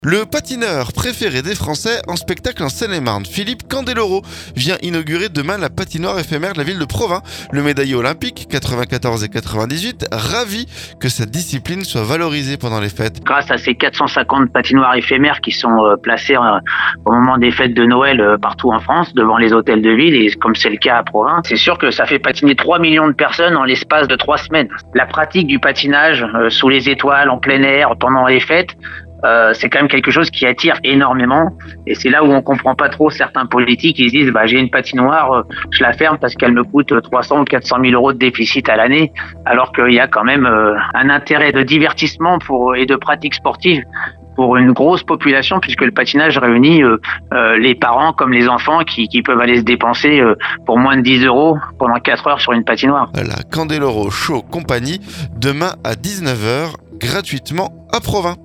Le patineur préféré des Français en spectacle en Seine-et-Marne, Philippe Candeloro, vient inaugurer demain la patinoire éphémère de la ville de Provins. Le médaillé olympique 94 et 98, ravi que sa discipline soit valorisée pendant les fêtes. Grâce à ces 450 patinoires éphémères qui sont placées au moment des fêtes de Noël partout en France, devant les hôtels de ville, et comme c'est le cas à Provins, c'est sûr que ça fait patiner 3 millions de personnes en l'espace de 3 semaines. La pratique du patinage sous les étoiles, en plein air, pendant les fêtes, c'est quand même quelque chose qui attire énormément, et c'est là où on comprend pas trop certains politiques. Ils se disent j'ai une patinoire, je la ferme parce qu'elle me coûte 300 ou 400 000 euros de déficit à l'année, alors qu'il y a quand même un intérêt de divertissement et de pratique sportive pour une grosse population, puisque le patinage réunit les parents comme les enfants qui peuvent aller se dépenser pour moins de 10 euros pendant 4 heures sur une patinoire. La Candeloro Show Compagnie, demain à 19h, gratuitement à Provins.